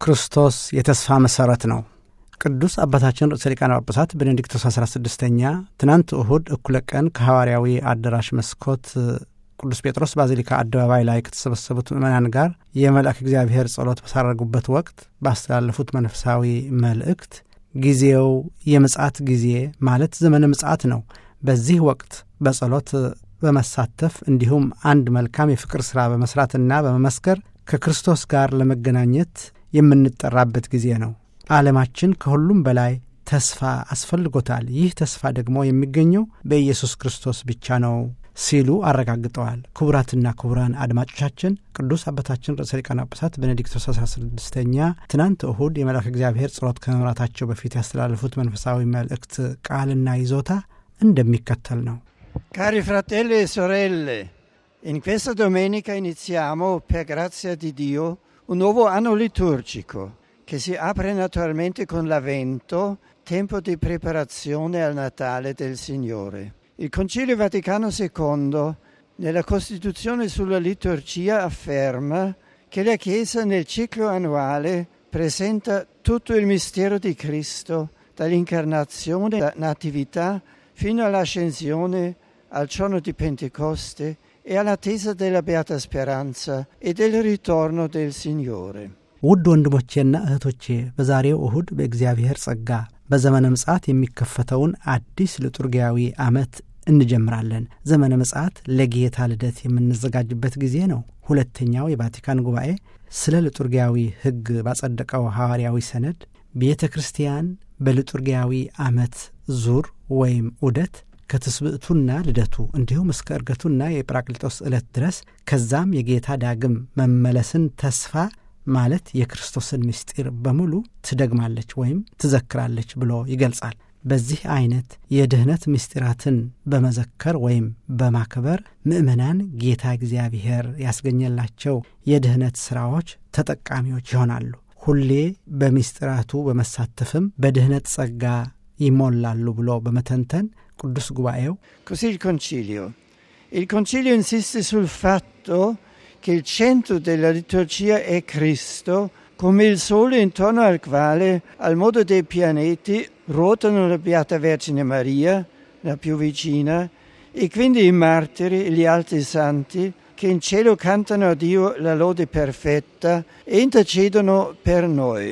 ክርስቶስ የተስፋ መሰረት ነው። ቅዱስ አባታችን ርዕሰ ሊቃነ ጳጳሳት ቤኔዲክቶስ 16ኛ ትናንት እሁድ እኩለ ቀን ከሐዋርያዊ አዳራሽ መስኮት ቅዱስ ጴጥሮስ ባዚሊካ አደባባይ ላይ ከተሰበሰቡት ምዕመናን ጋር የመልአክ እግዚአብሔር ጸሎት በሳረጉበት ወቅት ባስተላለፉት መንፈሳዊ መልእክት ጊዜው የምጽአት ጊዜ ማለት ዘመነ ምጽአት ነው። በዚህ ወቅት በጸሎት በመሳተፍ እንዲሁም አንድ መልካም የፍቅር ሥራ በመስራትና በመመስከር ከክርስቶስ ጋር ለመገናኘት የምንጠራበት ጊዜ ነው። ዓለማችን ከሁሉም በላይ ተስፋ አስፈልጎታል። ይህ ተስፋ ደግሞ የሚገኘው በኢየሱስ ክርስቶስ ብቻ ነው ሲሉ አረጋግጠዋል። ክቡራትና ክቡራን አድማጮቻችን ቅዱስ አባታችን ርዕሰ ሊቃነ ጳጳሳት ቤኔዲክቶስ 16ኛ ትናንት እሁድ የመልአክ እግዚአብሔር ጸሎት ከመምራታቸው በፊት ያስተላለፉት መንፈሳዊ መልእክት ቃልና ይዞታ እንደሚከተል ነው። Cari fratelli e sorelle, in questa domenica iniziamo, per grazia di Dio, un nuovo anno liturgico che si apre naturalmente con l'Avvento, tempo di preparazione al Natale del Signore. Il Concilio Vaticano II, nella Costituzione sulla liturgia, afferma che la Chiesa nel ciclo annuale presenta tutto il mistero di Cristo, dall'incarnazione alla natività fino all'ascensione, al giorno di Pentecoste e all'attesa della beata speranza e del ritorno del Signore. ውድ ወንድሞቼና እህቶቼ በዛሬው እሁድ በእግዚአብሔር ጸጋ በዘመነ ምጽአት የሚከፈተውን አዲስ ሊቱርጊያዊ ዓመት እንጀምራለን። ዘመነ ምጽአት ለጌታ ልደት የምንዘጋጅበት ጊዜ ነው። ሁለተኛው የቫቲካን ጉባኤ ስለ ሊቱርጊያዊ ሕግ ባጸደቀው ሐዋርያዊ ሰነድ ቤተ ክርስቲያን በሊቱርጊያዊ ዓመት ዙር ወይም ዑደት ከትስብእቱና ልደቱ እንዲሁም እስከ ዕርገቱና የጰራቅሊጦስ ዕለት ድረስ ከዛም የጌታ ዳግም መመለስን ተስፋ ማለት የክርስቶስን ምስጢር በሙሉ ትደግማለች ወይም ትዘክራለች ብሎ ይገልጻል። በዚህ አይነት የድህነት ምስጢራትን በመዘከር ወይም በማክበር ምእመናን ጌታ እግዚአብሔር ያስገኘላቸው የድህነት ሥራዎች ተጠቃሚዎች ይሆናሉ። ሁሌ በምስጢራቱ በመሳተፍም በድህነት ጸጋ ይሞላሉ ብሎ በመተንተን ቅዱስ ጉባኤው Così il concilio insiste sul fatto che il centro della liturgia è Cristo, come il sole intorno al quale, al modo dei pianeti, ruotano la Beata Vergine Maria, la più vicina, e quindi i martiri e gli altri santi che in cielo cantano a Dio la lode perfetta e intercedono per noi.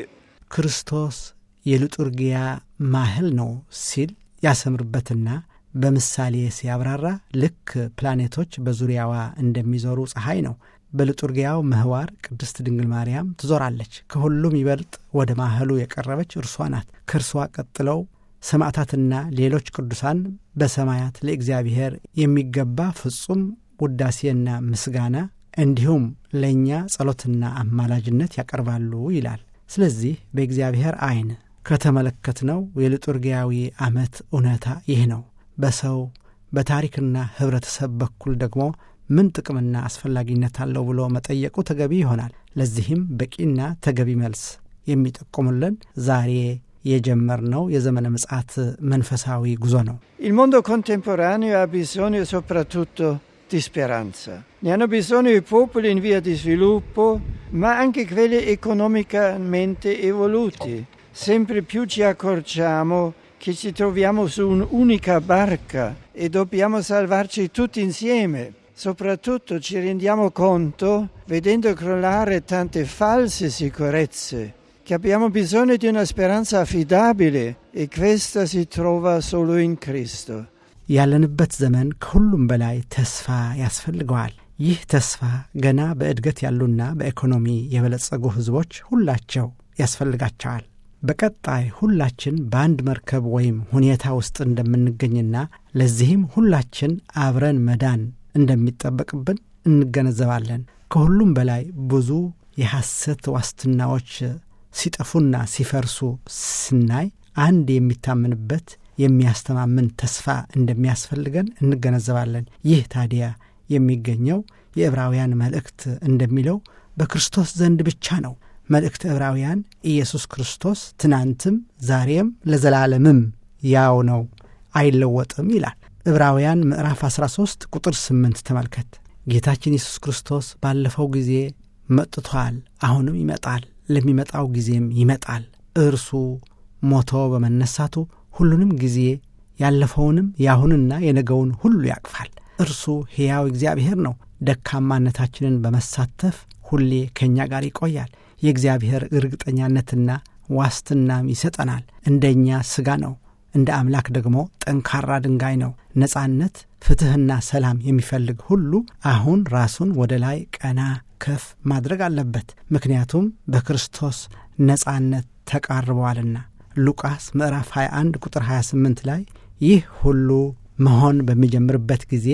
ክርስቶስ የሊቱርጊያ ማህል ነው ሲል ያሰምርበትና በምሳሌ ሲያብራራ ልክ ፕላኔቶች በዙሪያዋ እንደሚዞሩ ፀሐይ ነው። በሊቱርጊያው ምህዋር ቅድስት ድንግል ማርያም ትዞራለች። ከሁሉም ይበልጥ ወደ ማህሉ የቀረበች እርሷ ናት። ከእርሷ ቀጥለው ሰማዕታትና ሌሎች ቅዱሳን በሰማያት ለእግዚአብሔር የሚገባ ፍጹም ውዳሴና ምስጋና እንዲሁም ለእኛ ጸሎትና አማላጅነት ያቀርባሉ ይላል። ስለዚህ በእግዚአብሔር አይን ከተመለከትነው የሊቱርጊያዊ ዓመት እውነታ ይህ ነው። በሰው በታሪክና ህብረተሰብ በኩል ደግሞ ምን ጥቅምና አስፈላጊነት አለው ብሎ መጠየቁ ተገቢ ይሆናል። ለዚህም በቂና ተገቢ መልስ የሚጠቁሙልን ዛሬ የጀመርነው የዘመነ ምጽአት መንፈሳዊ ጉዞ ነው። Il mondo contemporaneo ha bisogno soprattutto di speranza. Ne hanno bisogno i popoli in via di sviluppo, ma anche quelli economicamente evoluti. Sempre più ci accorgiamo che ci troviamo su un'unica barca e dobbiamo salvarci tutti insieme. Soprattutto ci rendiamo conto, vedendo crollare tante false sicurezze, che abbiamo bisogno di una speranza affidabile e questa si trova solo in Cristo. ያለንበት ዘመን ከሁሉም በላይ ተስፋ ያስፈልገዋል። ይህ ተስፋ ገና በእድገት ያሉና በኢኮኖሚ የበለጸጉ ህዝቦች ሁላቸው ያስፈልጋቸዋል። በቀጣይ ሁላችን በአንድ መርከብ ወይም ሁኔታ ውስጥ እንደምንገኝና ለዚህም ሁላችን አብረን መዳን እንደሚጠበቅብን እንገነዘባለን። ከሁሉም በላይ ብዙ የሐሰት ዋስትናዎች ሲጠፉና ሲፈርሱ ስናይ አንድ የሚታመንበት የሚያስተማምን ተስፋ እንደሚያስፈልገን እንገነዘባለን። ይህ ታዲያ የሚገኘው የዕብራውያን መልእክት እንደሚለው በክርስቶስ ዘንድ ብቻ ነው። መልእክት ዕብራውያን ኢየሱስ ክርስቶስ ትናንትም ዛሬም ለዘላለምም ያው ነው አይለወጥም ይላል። ዕብራውያን ምዕራፍ 13 ቁጥር 8 ተመልከት። ጌታችን ኢየሱስ ክርስቶስ ባለፈው ጊዜ መጥቷል፣ አሁንም ይመጣል፣ ለሚመጣው ጊዜም ይመጣል። እርሱ ሞቶ በመነሳቱ ሁሉንም ጊዜ ያለፈውንም ያሁንና የነገውን ሁሉ ያቅፋል። እርሱ ሕያው እግዚአብሔር ነው። ደካማነታችንን በመሳተፍ ሁሌ ከኛ ጋር ይቆያል። የእግዚአብሔር እርግጠኛነትና ዋስትናም ይሰጠናል። እንደኛ ሥጋ ነው፣ እንደ አምላክ ደግሞ ጠንካራ ድንጋይ ነው። ነጻነት፣ ፍትሕና ሰላም የሚፈልግ ሁሉ አሁን ራሱን ወደ ላይ ቀና ከፍ ማድረግ አለበት። ምክንያቱም በክርስቶስ ነጻነት ተቃርበዋልና። ሉቃስ ምዕራፍ 21 ቁጥር 28 ላይ ይህ ሁሉ መሆን በሚጀምርበት ጊዜ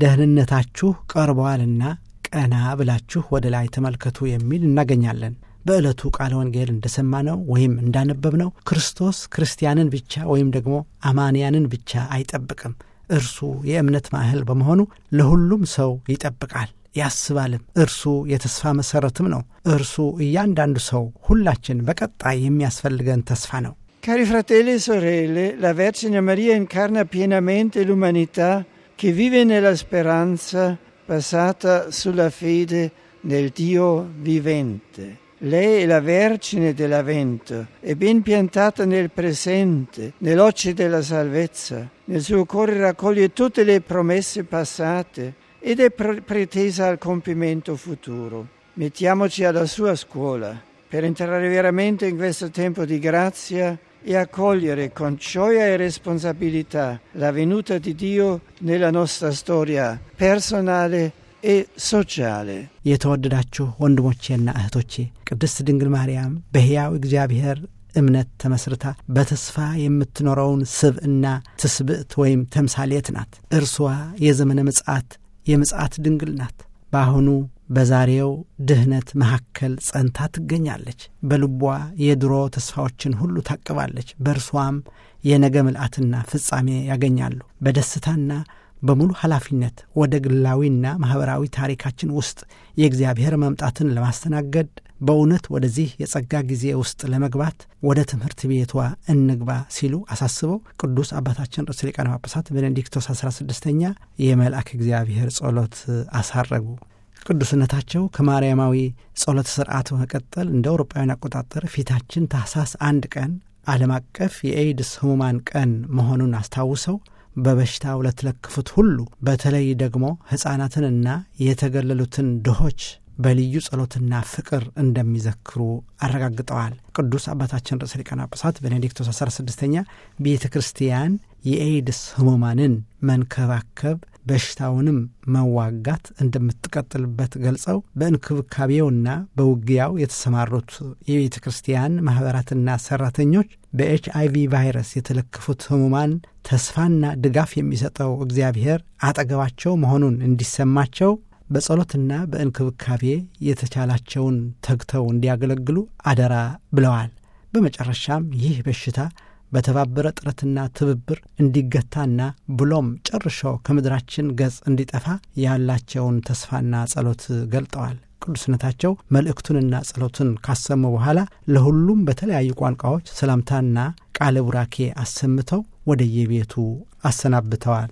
ደህንነታችሁ ቀርበዋልና ቀና ብላችሁ ወደ ላይ ተመልከቱ የሚል እናገኛለን። በዕለቱ ቃለ ወንጌል እንደሰማነው ወይም እንዳነበብነው ክርስቶስ ክርስቲያንን ብቻ ወይም ደግሞ አማንያንን ብቻ አይጠብቅም። እርሱ የእምነት ማዕከል በመሆኑ ለሁሉም ሰው ይጠብቃል፣ ያስባልም። እርሱ የተስፋ መሠረትም ነው። እርሱ እያንዳንዱ ሰው ሁላችን በቀጣይ የሚያስፈልገን ተስፋ ነው። Cari fratelli e sorelle, la Vergine Maria incarna pienamente l'umanità che vive nella speranza basata sulla fede nel Dio vivente. Lei è la Vergine dell'Avvento, è ben piantata nel presente, nell'occhio della salvezza. Nel suo cuore raccoglie tutte le promesse passate ed è pretesa al compimento futuro. Mettiamoci alla sua scuola per entrare veramente in questo tempo di grazia e accogliere con gioia e responsabilità la venuta di Dio nella nostra storia personale e sociale. የተወደዳችሁ ወንድሞቼና እህቶቼ ቅድስት ድንግል ማርያም በሕያው እግዚአብሔር እምነት ተመስርታ በተስፋ የምትኖረውን ስብዕና ትስብዕት ወይም ተምሳሌት ናት። እርሷ የዘመነ ምጽአት የምጽአት ድንግል ናት። በአሁኑ በዛሬው ድህነት መካከል ጸንታ ትገኛለች። በልቧ የድሮ ተስፋዎችን ሁሉ ታቅባለች። በእርሷም የነገ ምልአትና ፍጻሜ ያገኛሉ። በደስታና በሙሉ ኃላፊነት ወደ ግላዊና ማህበራዊ ታሪካችን ውስጥ የእግዚአብሔር መምጣትን ለማስተናገድ በእውነት ወደዚህ የጸጋ ጊዜ ውስጥ ለመግባት ወደ ትምህርት ቤቷ እንግባ ሲሉ አሳስበው ቅዱስ አባታችን ርዕሰ ሊቃነ ጳጳሳት ቤኔዲክቶስ 16ኛ የመልአክ እግዚአብሔር ጸሎት አሳረጉ። ቅዱስነታቸው ከማርያማዊ ጸሎት ሥርዓት በመቀጠል እንደ አውሮፓውያን አቆጣጠር ፊታችን ታኅሳስ 1 ቀን ዓለም አቀፍ የኤድስ ሕሙማን ቀን መሆኑን አስታውሰው በበሽታው ለተለከፉት ሁሉ በተለይ ደግሞ ሕፃናትንና የተገለሉትን ድሆች በልዩ ጸሎትና ፍቅር እንደሚዘክሩ አረጋግጠዋል። ቅዱስ አባታችን ርዕሰ ሊቃነ ጳጳሳት ቤኔዲክቶስ 16ኛ ቤተ ክርስቲያን የኤድስ ሕሙማንን መንከባከብ በሽታውንም መዋጋት እንደምትቀጥልበት ገልጸው በእንክብካቤውና በውጊያው የተሰማሩት የቤተ ክርስቲያን ማኅበራትና ሠራተኞች በኤችአይቪ ቫይረስ የተለከፉት ሕሙማን ተስፋና ድጋፍ የሚሰጠው እግዚአብሔር አጠገባቸው መሆኑን እንዲሰማቸው በጸሎትና በእንክብካቤ የተቻላቸውን ተግተው እንዲያገለግሉ አደራ ብለዋል። በመጨረሻም ይህ በሽታ በተባበረ ጥረትና ትብብር እንዲገታና ብሎም ጨርሾ ከምድራችን ገጽ እንዲጠፋ ያላቸውን ተስፋና ጸሎት ገልጠዋል። ቅዱስነታቸው መልእክቱንና ጸሎቱን ካሰሙ በኋላ ለሁሉም በተለያዩ ቋንቋዎች ሰላምታና ቃለ ቡራኬ አሰምተው ወደ የቤቱ አሰናብተዋል።